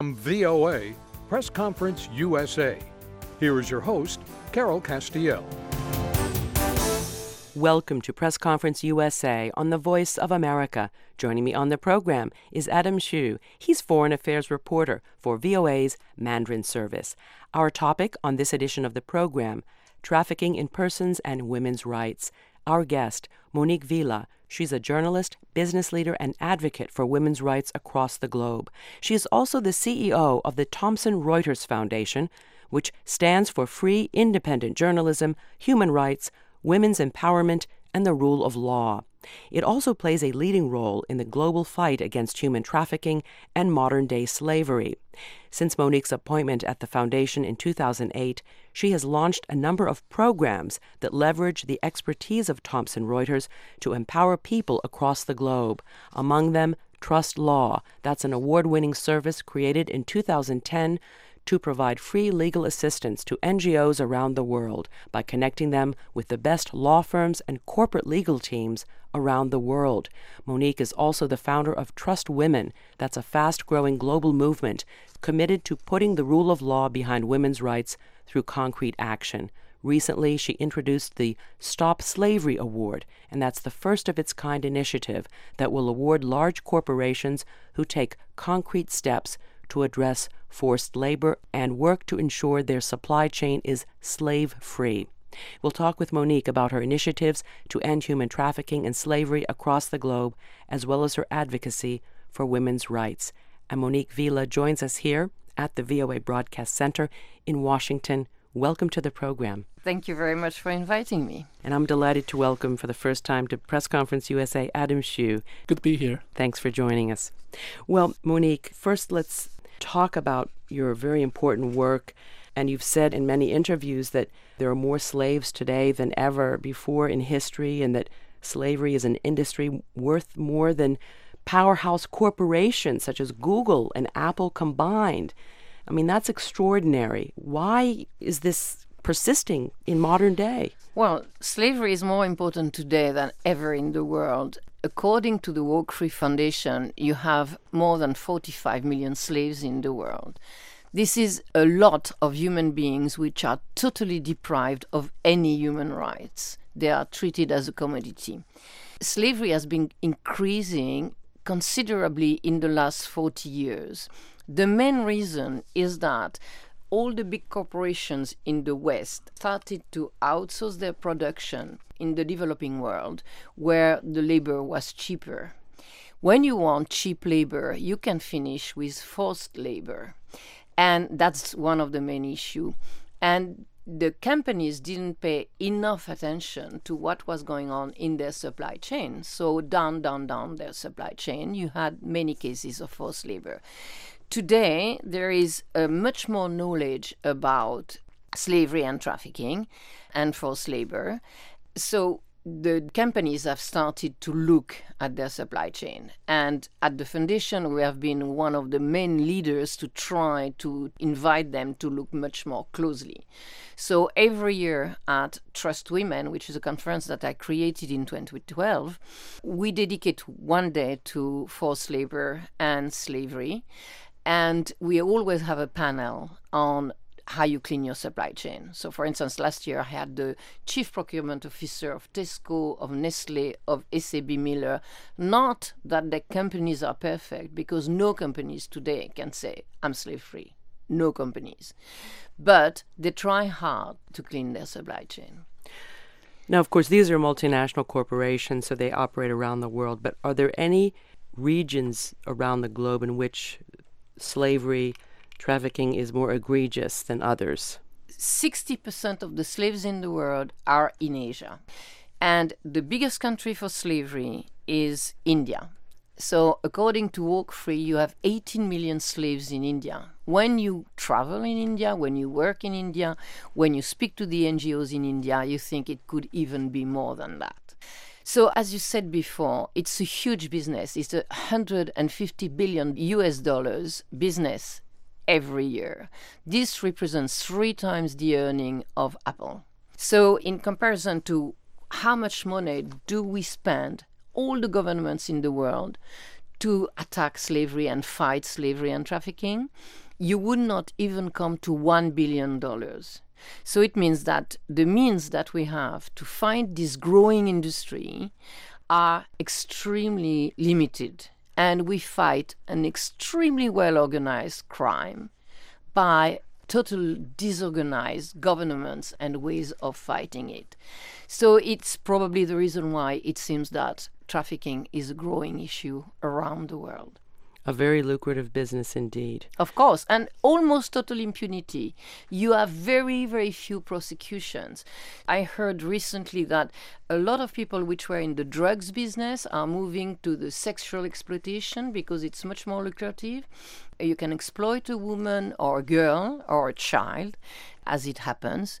From VOA, Press Conference USA. Here is your host, Carol Castiel. Welcome to Press Conference USA on the Voice of America. Joining me on the program is Adam Hsu. He's Foreign Affairs reporter for VOA's Mandarin service. Our topic on this edition of the program, trafficking in persons and women's rights. Our guest, Monique Vila. She's a journalist, business leader, and advocate for women's rights across the globe. She is also the CEO of the Thomson Reuters Foundation, which stands for free, independent journalism, human rights, women's empowerment, and the rule of law. It also plays a leading role in the global fight against human trafficking and modern-day slavery. Since Monique's appointment at the foundation in 2008, she has launched a number of programs that leverage the expertise of Thomson Reuters to empower people across the globe. Among them, Trust Law. That's an award-winning service created in 2010 to provide free legal assistance to NGOs around the world by connecting them with the best law firms and corporate legal teams around the world. Monique is also the founder of Trust Women. That's a fast-growing global movement committed to putting the rule of law behind women's rights through concrete action. Recently, she introduced the Stop Slavery Award, and that's the first of its kind initiative that will award large corporations who take concrete steps to address forced labor and work to ensure their supply chain is slave-free. We'll talk with Monique about her initiatives to end human trafficking and slavery across the globe, as well as her advocacy for women's rights. And Monique Vila joins us here at the VOA Broadcast Center in Washington. Welcome to the program. Thank you very much for inviting me. And I'm delighted to welcome for the first time to Press Conference USA, Adam Hsu. Good to be here. Thanks for joining us. Well, Monique, first let's talk about your very important work. And you've said in many interviews that there are more slaves today than ever before in history, and that slavery is an industry worth more than powerhouse corporations such as Google and Apple combined. I mean, that's extraordinary. Why is this persisting in modern day? Well, slavery is more important today than ever in the world. According to the Walk Free Foundation, you have more than 45 million slaves in the world. This is a lot of human beings which are totally deprived of any human rights. They are treated as a commodity. Slavery has been increasing considerably in the last 40 years. The main reason is that all the big corporations in the West started to outsource their production in the developing world where the labor was cheaper. When you want cheap labor, you can finish with forced labor. And that's one of the main issues. And the companies didn't pay enough attention to what was going on in their supply chain. So down their supply chain, you had many cases of forced labor. Today, there is much more knowledge about slavery and trafficking and forced labor. So the companies have started to look at their supply chain. And at the foundation, we have been one of the main leaders to try to invite them to look much more closely. So every year at Trust Women, which is a conference that I created in 2012, we dedicate one day to forced labor and slavery. And we always have a panel on how you clean your supply chain. So, for instance, last year I had the chief procurement officer of Tesco, of Nestle, of SAB Miller. Not that the companies are perfect, because no companies today can say, I'm slave-free. No companies. But they try hard to clean their supply chain. Now, of course, these are multinational corporations, so they operate around the world. But are there any regions around the globe in which slavery, trafficking is more egregious than others? 60% of the slaves in the world are in Asia. And the biggest country for slavery is India. So according to Walk Free, you have 18 million slaves in India. When you travel in India, when you work in India, when you speak to the NGOs in India, you think it could even be more than that. So as you said before, it's a huge business. It's a $150 billion US business every year. This represents 3 times the earning of Apple. So in comparison to how much money do we spend, all the governments in the world, to attack slavery and fight slavery and trafficking, you would not even come to $1 billion. So it means that the means that we have to fight this growing industry are extremely limited. And we fight an extremely well-organized crime by total disorganized governments and ways of fighting it. So it's probably the reason why it seems that trafficking is a growing issue around the world. A very lucrative business indeed. Of course, and almost total impunity. You have very, very few prosecutions. I heard recently that a lot of people which were in the drugs business are moving to the sexual exploitation because it's much more lucrative. You can exploit a woman or a girl or a child, as it happens,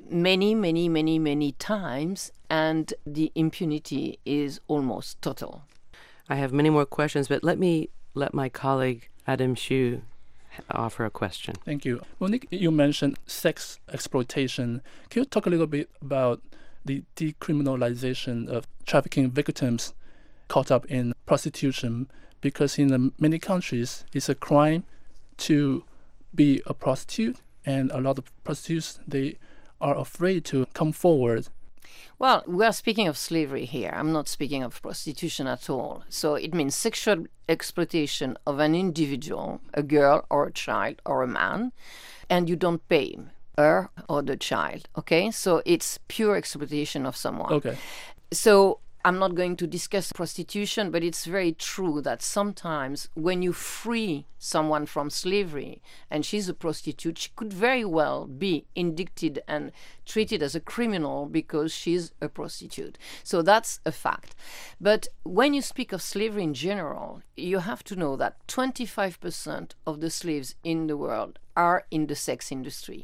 many times, and the impunity is almost total. I have many more questions, but let my colleague Adam Xu offer a question. Thank you. Monique, you mentioned sex exploitation. Can you talk a little bit about the decriminalization of trafficking victims caught up in prostitution? Because in many countries, it's a crime to be a prostitute, and a lot of prostitutes, they are afraid to come forward. Well, we are speaking of slavery here. I'm not speaking of prostitution at all. So it means sexual exploitation of an individual, a girl or a child or a man, and you don't pay her or the child, okay? So it's pure exploitation of someone. Okay. So I'm not going to discuss prostitution, but it's very true that sometimes when you free someone from slavery and she's a prostitute, she could very well be indicted and treated as a criminal because she's a prostitute. So that's a fact. But when you speak of slavery in general, you have to know that 25% of the slaves in the world are in the sex industry.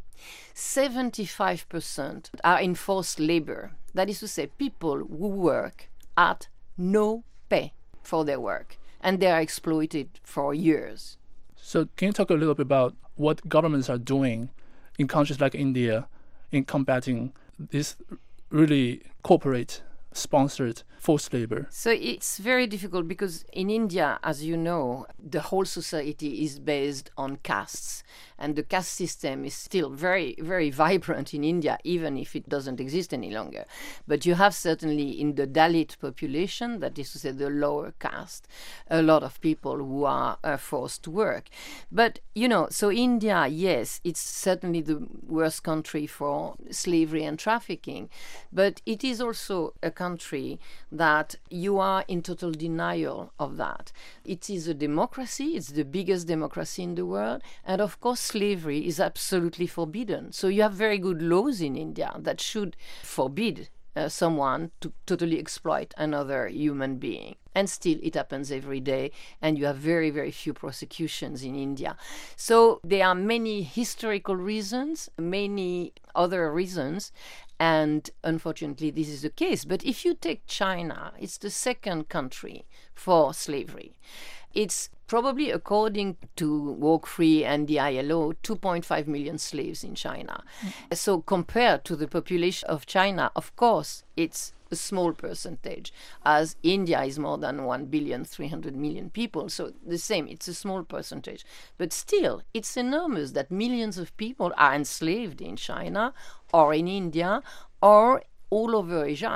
75% are in forced labor. That is to say, people who work at no pay for their work, and they are exploited for years. So can you talk a little bit about what governments are doing in countries like India in combating this really corporate-sponsored forced labor? So it's very difficult because in India, as you know, the whole society is based on castes. And the caste system is still very, very vibrant in India, even if it doesn't exist any longer. But you have certainly in the Dalit population, that is to say the lower caste, a lot of people who are forced to work. But, you know, so India, yes, it's certainly the worst country for slavery and trafficking. But it is also a country that you are in total denial of that. It is a democracy. It's the biggest democracy in the world. And of course, slavery is absolutely forbidden. So you have very good laws in India that should forbid someone to totally exploit another human being. And still it happens every day, and you have very, very few prosecutions in India. So there are many historical reasons, many other reasons, and unfortunately this is the case. But if you take China, it's the second country for slavery. It's probably, according to Walk Free and the ILO, 2.5 million slaves in China. Mm-hmm. So compared to the population of China, of course, it's a small percentage, as India is more than 1,300,000,000 people. So the same, it's a small percentage. But still, it's enormous that millions of people are enslaved in China or in India or all over Asia.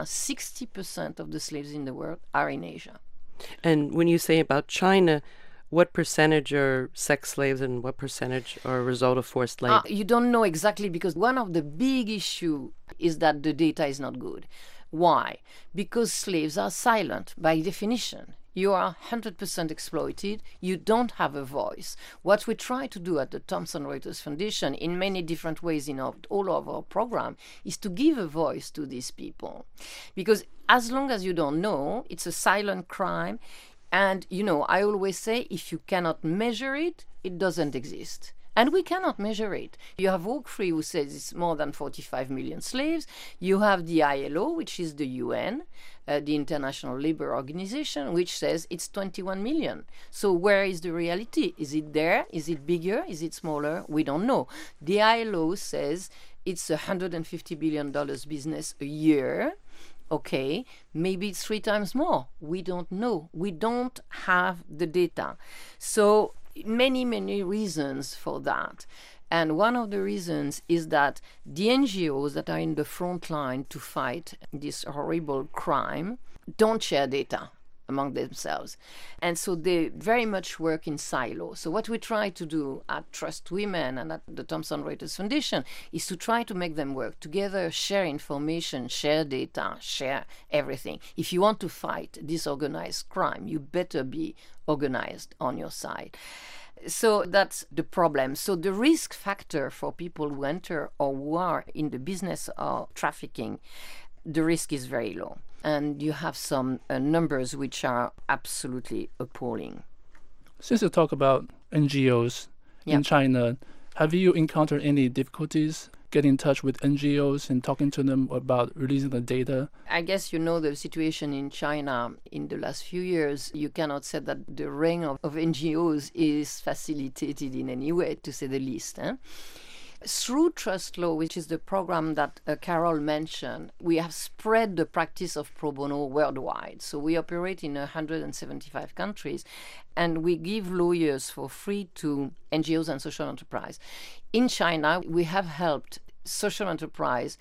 60% of the slaves in the world are in Asia. And when you say about China, what percentage are sex slaves and what percentage are a result of forced labor? You don't know exactly, because one of the big issues is that the data is not good. Why? Because slaves are silent by definition. You are 100% exploited. You don't have a voice. What we try to do at the Thomson Reuters Foundation in many different ways in all of our program is to give a voice to these people. Because as long as you don't know, it's a silent crime. And, you know, I always say if you cannot measure it, it doesn't exist. And we cannot measure it. You have Walk Free, who says it's more than 45 million slaves. You have the ILO, which is the UN, the International Labour Organization, which says it's 21 million. So where is the reality? Is it there? Is it bigger? Is it smaller? We don't know. The ILO says it's $150 billion business a year. Okay, maybe it's 3 times more. We don't know. We don't have the data. So many reasons for that. And one of the reasons is that the NGOs that are in the front line to fight this horrible crime don't share data among themselves. And so they very much work in silos. So what we try to do at Trust Women and at the Thomson Reuters Foundation is to try to make them work together, share information, share data, share everything. If you want to fight this organized crime, you better be organized on your side. So that's the problem. So the risk factor for people who enter or who are in the business of trafficking, the risk is very low. And you have some numbers which are absolutely appalling. Since you talk about NGOs in China, have you encountered any difficulties getting in touch with NGOs and talking to them about releasing the data? I guess you know the situation in China in the last few years. You cannot say that the reign of NGOs is facilitated in any way, to say the least. Through Trust Law, which is the program that Carol mentioned, we have spread the practice of pro bono worldwide. So we operate in 175 countries, and we give lawyers for free to NGOs and social enterprise. In China, we have helped social enterprise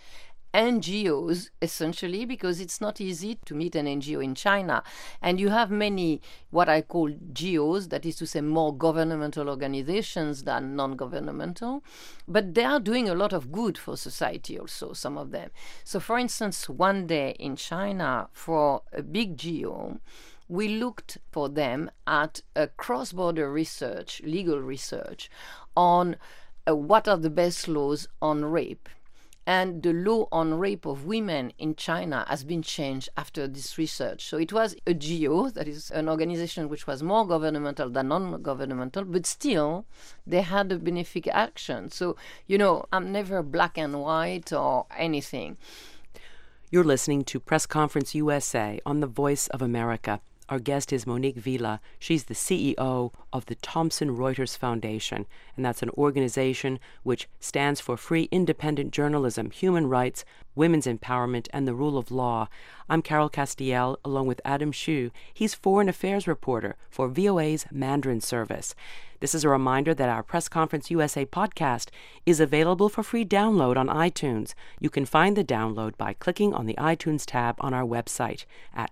NGOs, essentially, because it's not easy to meet an NGO in China. And you have many, what I call GOs, that is to say more governmental organizations than non-governmental, but they are doing a lot of good for society also, some of them. So, for instance, one day in China, for a big GO, we looked for them at a cross-border research, legal research, on what are the best laws on rape. And the law on rape of women in China has been changed after this research. So it was a GO, that is an organization which was more governmental than non-governmental, but still they had a benefic action. So, you know, I'm never black and white or anything. You're listening to Press Conference USA on the Voice of America. Our guest is Monique Villa. She's the CEO of the Thomson Reuters Foundation, and that's an organization which stands for free independent journalism, human rights, women's empowerment, and the rule of law. I'm Carol Castiel, along with Adam Shu. He's foreign affairs reporter for VOA's Mandarin service. This is a reminder that our Press Conference USA podcast is available for free download on iTunes. You can find the download by clicking on the iTunes tab on our website at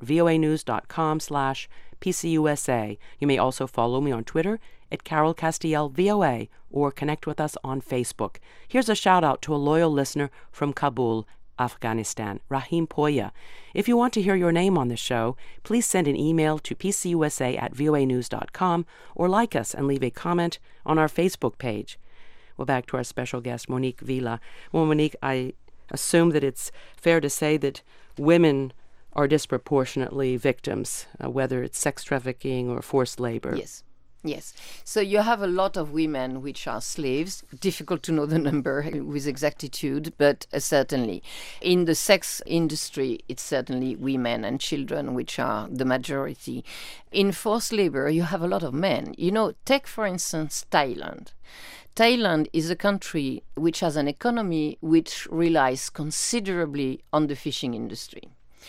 voanews.com/PCUSA. You may also follow me on Twitter at Carol Castiel VOA or connect with us on Facebook. Here's a shout out to a loyal listener from Kabul, Afghanistan, Rahim Poya. If you want to hear your name on the show, please send an email to pcusa@voanews.com or like us and leave a comment on our Facebook page. Well, back to our special guest, Monique Villa. Well, Monique, I assume that it's fair to say that women are disproportionately victims, whether it's sex trafficking or forced labor. Yes. So you have a lot of women which are slaves. Difficult to know the number with exactitude, but certainly. In the sex industry, it's certainly women and children which are the majority. In forced labor, you have a lot of men. You know, take, for instance, Thailand. Thailand is a country which has an economy which relies considerably on the fishing industry.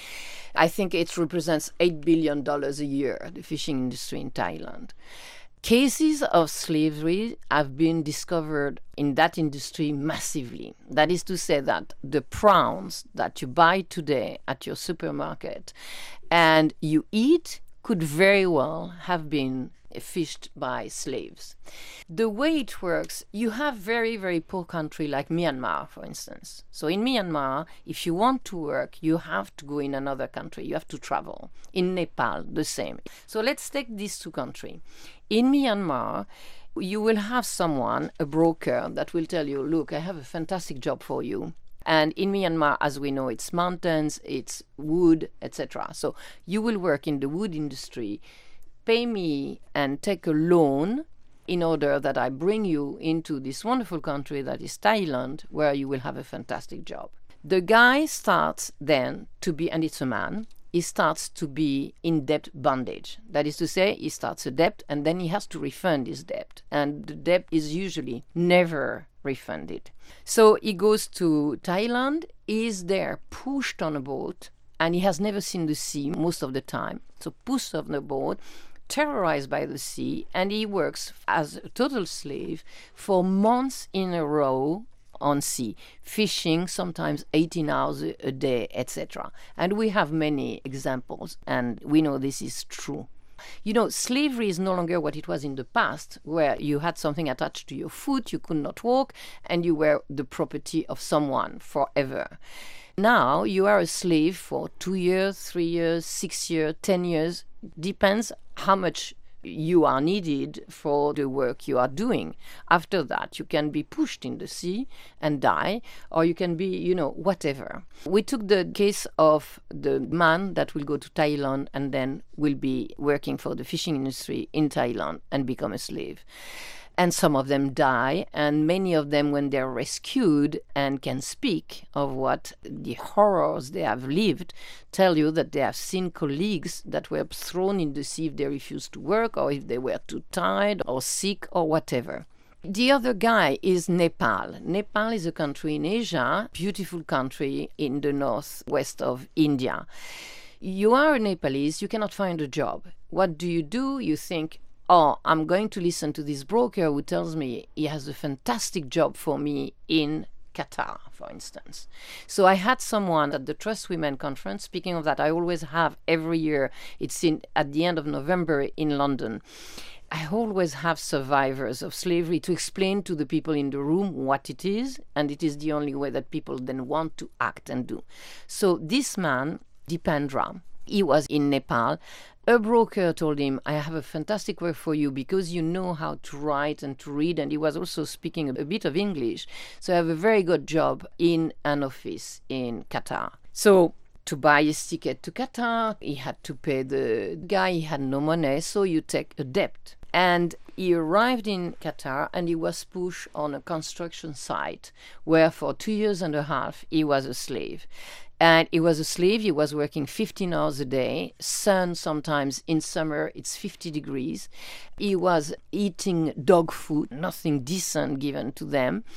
I think it represents $8 billion a year, the fishing industry in Thailand. Cases of slavery have been discovered in that industry massively. That is to say that the prawns that you buy today at your supermarket and you eat could very well have been fished by slaves. The way it works, you have very, very poor country like Myanmar, for instance. So in Myanmar, if you want to work, you have to go in another country. You have to travel. In Nepal, the same. So let's take these two countries. In Myanmar, you will have someone, a broker, that will tell you, look, I have a fantastic job for you. And in Myanmar, as we know, it's mountains, it's wood, etc. So you will work in the wood industry, pay me and take a loan in order that I bring you into this wonderful country that is Thailand, where you will have a fantastic job. The guy starts then to be, and it's a man, he starts to be in debt bondage. That is to say, he starts a debt and then he has to refund his debt. And the debt is usually never refunded. So he goes to Thailand, he is there pushed on a boat and he has never seen the sea most of the time. So pushed off the boat, terrorized by the sea, and he works as a total slave for months in a row on sea, fishing sometimes 18 hours a day, etc. And we have many examples, and we know this is true. You know, slavery is no longer what it was in the past, where you had something attached to your foot, you could not walk, and you were the property of someone forever. Now you are a slave for 2 years, 3 years, 6 years, 10 years, depends how much you are needed for the work you are doing. After that, you can be pushed in the sea and die, or you can be, you know, whatever. We took the case of the man that will go to Thailand and then will be working for the fishing industry in Thailand and become a slave. And some of them die, and many of them, when they're rescued and can speak of what the horrors they have lived, tell you that they have seen colleagues that were thrown in the sea if they refused to work, or if they were too tired or sick or whatever. The other guy is Nepal. Nepal is a country in Asia, beautiful country in the northwest of India. You are a Nepalese, you cannot find a job. What do? You think, oh, I'm going to listen to this broker who tells me he has a fantastic job for me in Qatar, for instance. So I had someone at the Trust Women conference. Speaking of that, I always have every year. It's at the end of November in London. I always have survivors of slavery to explain to the people in the room what it is, and it is the only way that people then want to act and do. So this man, Dipendra, he was in Nepal. A broker told him, I have a fantastic work for you because you know how to write and to read, and he was also speaking a bit of English. So I have a very good job in an office in Qatar. So to buy his ticket to Qatar, he had to pay the guy, he had no money, so you take a debt. And he arrived in Qatar and he was pushed on a construction site where for 2 years and a half he was a slave. And he was a slave, he was working 15 hours a day, sun sometimes in summer, it's 50 degrees. He was eating dog food, nothing decent given to them.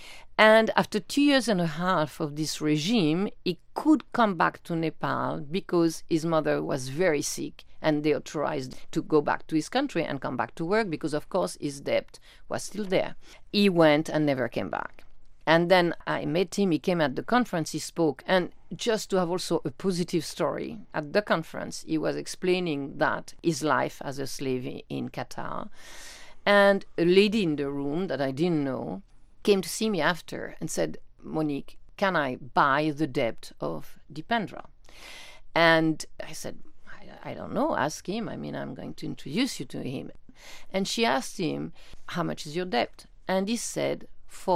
And after 2 years and a half of this regime, he could come back to Nepal because his mother was very sick and they authorized to go back to his country and come back to work because, of course, his debt was still there. He went and never came back. And then I met him, he came at the conference, he spoke, and just to have also a positive story, at the conference he was explaining that his life as a slave in Qatar. And a lady in the room that I didn't know came to see me after and said, Monique, can I buy the debt of Dipendra? And I said, I don't know, ask him. I mean, I'm going to introduce you to him. And she asked him, how much is your debt? And he said,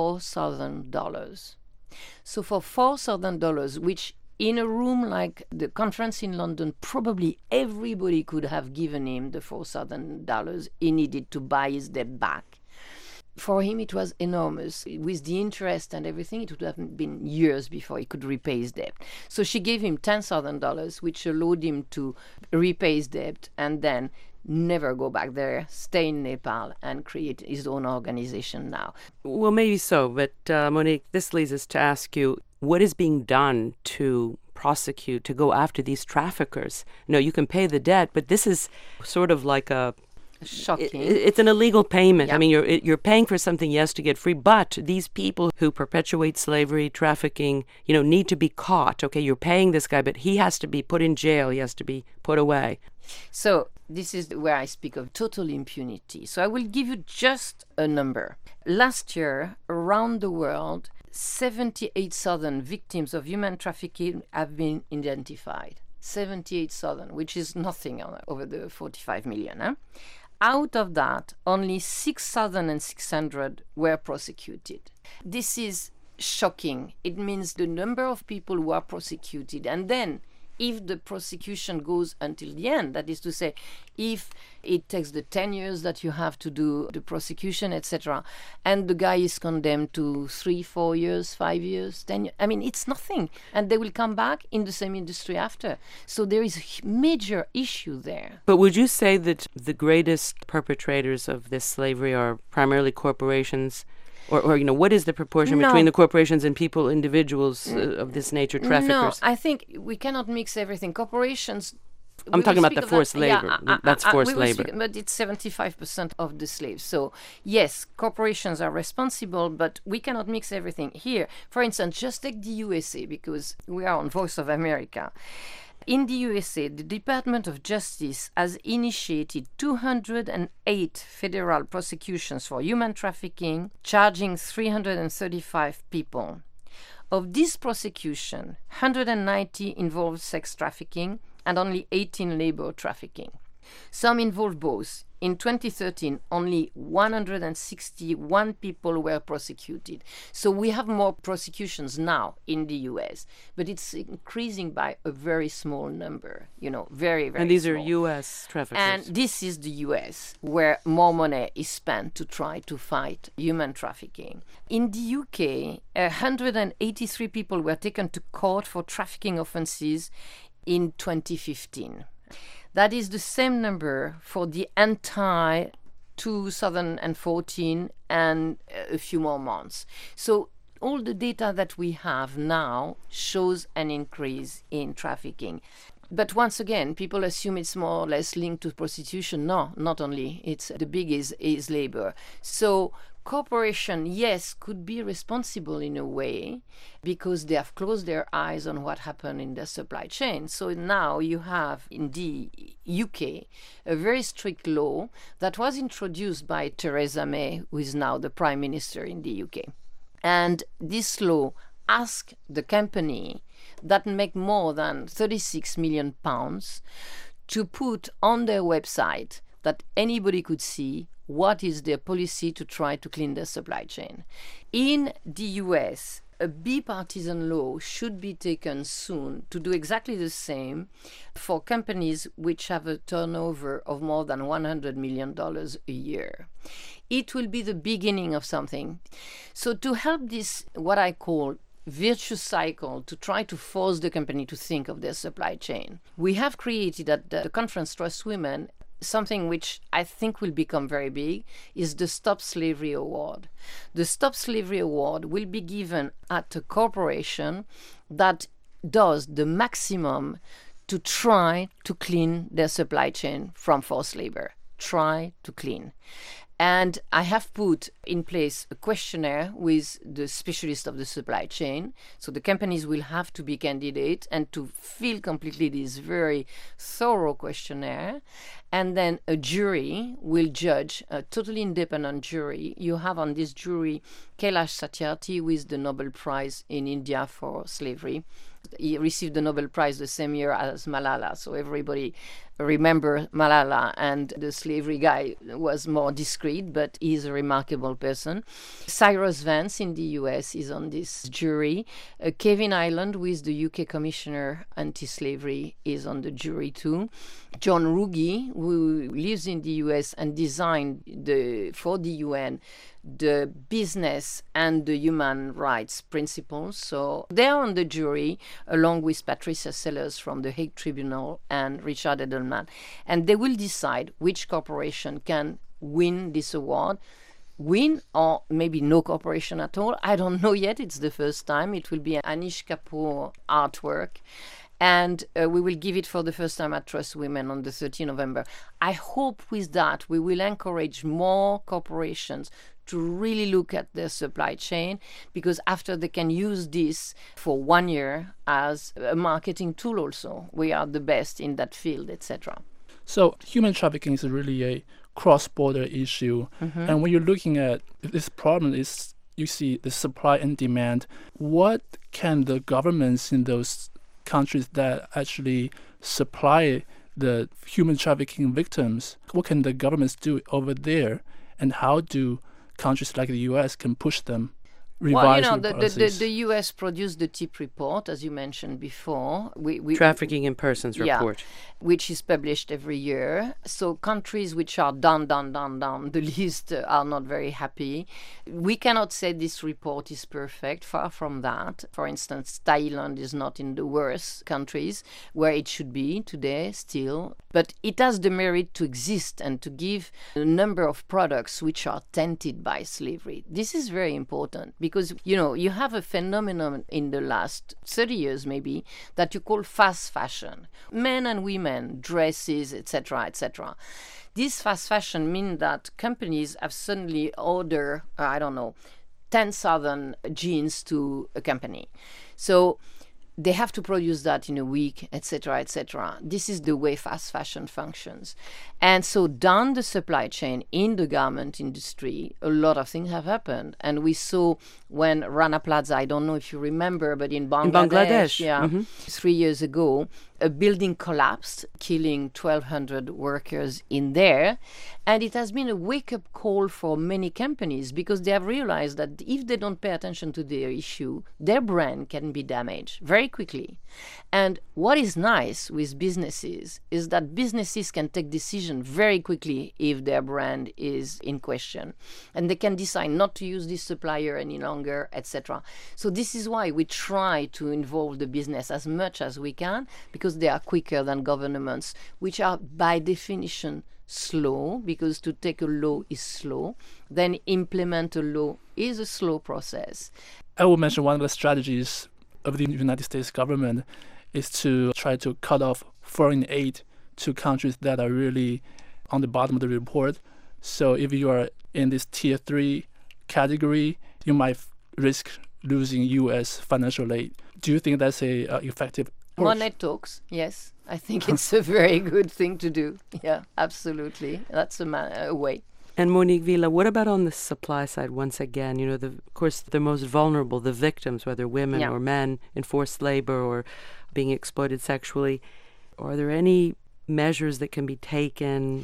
$4,000. So for $4,000, which in a room like the conference in London, probably everybody could have given him the $4,000 he needed to buy his debt back. For him, it was enormous. With the interest and everything, it would have been years before he could repay his debt. So she gave him $10,000, which allowed him to repay his debt and then never go back there, stay in Nepal, and create his own organization now. Well, maybe so, but Monique, this leads us to ask you, what is being done to prosecute, to go after these traffickers? No, you can pay the debt, but this is sort of like a... Shocking. It's an illegal payment. Yeah. I mean, you're paying for something, yes, to get free, but these people who perpetuate slavery, trafficking, need to be caught. Okay, you're paying this guy, but he has to be put in jail. He has to be put away. So this is where I speak of total impunity. So I will give you just a number. Last year, around the world, 78,000 victims of human trafficking have been identified. 78,000, which is nothing over the 45 million. Eh? Out of that, only 6,600 were prosecuted. This is shocking. It means the number of people who are prosecuted, and then if the prosecution goes until the end, that is to say, if it takes the 10 years that you have to do the prosecution, etc., and the guy is condemned to 3, 4 years, 5 years, 10 years, I mean, it's nothing. And they will come back in the same industry after. So there is a major issue there. But would you say that the greatest perpetrators of this slavery are primarily corporations? Or what is the proportion between the corporations and people, individuals of this nature, traffickers? No, I think we cannot mix everything. Corporations... I'm talking about the forced labor. That's forced labor. But it's 75% of the slaves. So, yes, corporations are responsible, but we cannot mix everything. Here, for instance, just take the USA, because we are on Voice of America. In the USA, the Department of Justice has initiated 208 federal prosecutions for human trafficking, charging 335 people. Of this prosecution, 190 involved sex trafficking and only 18 labor trafficking. Some involved both. In 2013, only 161 people were prosecuted. So we have more prosecutions now in the US, but it's increasing by a very small number, very, very And these small. are US traffickers. And this is the US, where more money is spent to try to fight human trafficking. In the UK, 183 people were taken to court for trafficking offenses in 2015. That is the same number for the entire 2014 and a few more months. So all the data that we have now shows an increase in trafficking. But once again, people assume it's more or less linked to prostitution. No, not only. It's the big is labor. So corporation, yes, could be responsible in a way because they have closed their eyes on what happened in the supply chain. So now you have in the UK a very strict law that was introduced by Theresa May, who is now the Prime Minister in the UK. And this law asks the company that make more than £36 million to put on their website that anybody could see what is their policy to try to clean their supply chain. In the US, a bipartisan law should be taken soon to do exactly the same for companies which have a turnover of more than $100 million a year. It will be the beginning of something. So to help this, what I call virtuous cycle, to try to force the company to think of their supply chain, we have created at the conference Trust Women something which I think will become very big, is the Stop Slavery Award. The Stop Slavery Award will be given at a corporation that does the maximum to try to clean their supply chain from forced labor. Try to clean. And I have put in place a questionnaire with the specialist of the supply chain. So the companies will have to be candidate and to fill completely this very thorough questionnaire. And then a jury will judge, a totally independent jury. You have on this jury Kailash Satyarthi with the Nobel Prize in India for slavery. He received the Nobel Prize the same year as Malala. So everybody remember Malala, and the slavery guy was more discreet, but he's a remarkable person. Cyrus Vance in the US is on this jury. Kevin Ireland, who is the UK Commissioner Anti-Slavery, is on the jury too. John Ruggie, who lives in the US and designed for the UN the business and the human rights principles. So they're on the jury, along with Patricia Sellers from the Hague Tribunal and Richard Edelman. And they will decide which corporation can win this award. Win or maybe no corporation at all. I don't know yet. It's the first time. It will be Anish Kapoor artwork. And we will give it for the first time at Trust Women on the 13th November. I hope with that we will encourage more corporations to really look at their supply chain, because after they can use this for 1 year as a marketing tool also. We are the best in that field, etc. So human trafficking is really a cross-border issue. Mm-hmm. And when you're looking at this problem, is you see the supply and demand. What can the governments in those countries that actually supply the human trafficking victims, what can the governments do over there, and how do countries like the US can push them? revise the U.S. produced the TIP report, as you mentioned before. Trafficking in Persons report. Which is published every year. So countries which are down the list are not very happy. We cannot say this report is perfect, far from that. For instance, Thailand is not in the worst countries where it should be today still. But it has the merit to exist and to give a number of products which are tainted by slavery. This is very important because, you have a phenomenon in the last 30 years maybe that you call fast fashion. Men and women, dresses, etc., etc. This fast fashion means that companies have suddenly ordered, 10,000 jeans to a company. So they have to produce that in a week, etc., etc. This is the way fast fashion functions. And so down the supply chain in the garment industry, a lot of things have happened. And we saw when Rana Plaza, I don't know if you remember, but in Bangladesh. 3 years ago, a building collapsed, killing 1,200 workers in there. And it has been a wake-up call for many companies because they have realized that if they don't pay attention to their issue, their brand can be damaged very quickly. And what is nice with businesses is that businesses can take decisions very quickly if their brand is in question. And they can decide not to use this supplier any longer, etc. So this is why we try to involve the business as much as we can, because they are quicker than governments, which are by definition slow, because to take a law is slow. Then implement a law is a slow process. I will mention one of the strategies of the United States government is to try to cut off foreign aid to countries that are really on the bottom of the report. So if you are in this tier 3 category, you might risk losing U.S. financial aid. Do you think that's a effective approach? Money talks, yes. I think it's a very good thing to do. Yeah, absolutely. That's a way. And Monique Villa, what about on the supply side once again? Of course, the most vulnerable, the victims, whether women or men in forced labor or being exploited sexually. Are there any measures that can be taken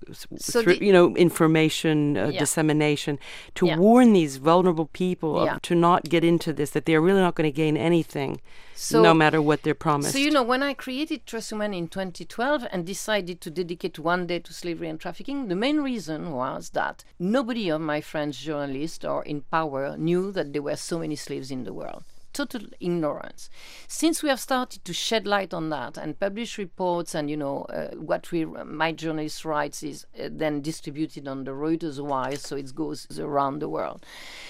through, information dissemination to warn these vulnerable people to not get into this, that they're really not going to gain anything no matter what they're promised? So, when I created Trust Women in 2012 and decided to dedicate one day to slavery and trafficking, the main reason was that nobody of my French journalists or in power knew that there were so many slaves in the world. Total ignorance. Since we have started to shed light on that and publish reports, and what my journalist writes is then distributed on the Reuters wire, so it goes around the world.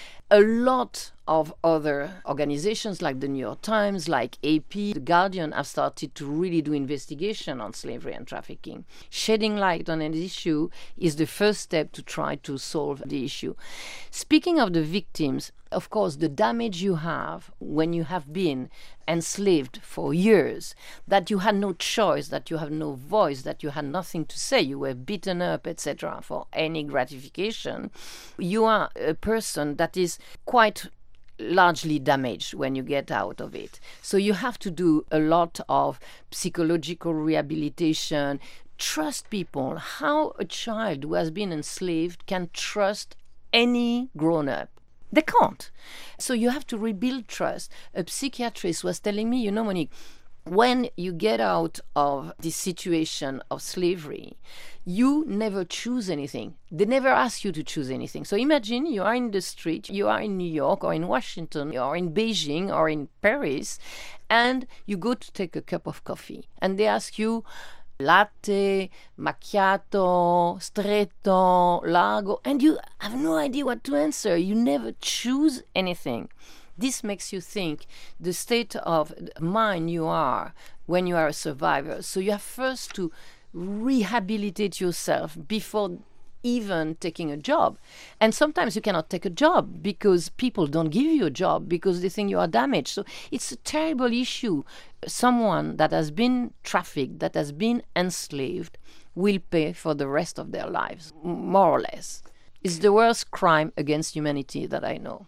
A lot of other organizations like the New York Times, like AP, The Guardian have started to really do investigation on slavery and trafficking. Shedding light on an issue is the first step to try to solve the issue. Speaking of the victims, of course, the damage you have when you have been enslaved for years, that you had no choice, that you have no voice, that you had nothing to say, you were beaten up, etc., for any gratification, you are a person that is quite largely damaged when you get out of it. So you have to do a lot of psychological rehabilitation, trust people. How a child who has been enslaved can trust any grown-up? They can't. So you have to rebuild trust. A psychiatrist was telling me, Monique, when you get out of this situation of slavery, you never choose anything. They never ask you to choose anything. So imagine you are in the street, you are in New York or in Washington or in Beijing or in Paris, and you go to take a cup of coffee. And they ask you, latte, macchiato, stretto, largo, and you have no idea what to answer. You never choose anything. This makes you think the state of mind you are when you are a survivor. So you have first to rehabilitate yourself before even taking a job. And sometimes you cannot take a job because people don't give you a job because they think you are damaged. So it's a terrible issue. Someone that has been trafficked, that has been enslaved, will pay for the rest of their lives, more or less. It's the worst crime against humanity that I know.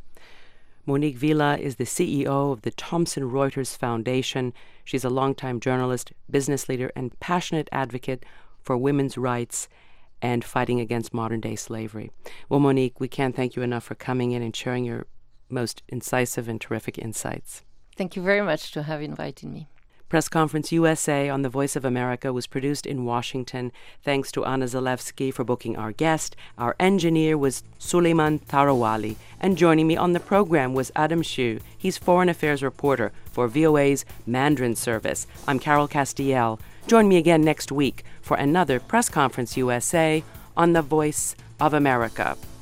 Monique Villa is the CEO of the Thomson Reuters Foundation. She's a longtime journalist, business leader, and passionate advocate for women's rights and fighting against modern-day slavery. Well, Monique, we can't thank you enough for coming in and sharing your most incisive and terrific insights. Thank you very much to have invited me. Press Conference USA on the Voice of America was produced in Washington. Thanks to Anna Zalewski for booking our guest. Our engineer was Suleiman Tarawali. And joining me on the program was Adam Shu. He's Foreign Affairs reporter for VOA's Mandarin service. I'm Carol Castiel. Join me again next week for another Press Conference USA on the Voice of America.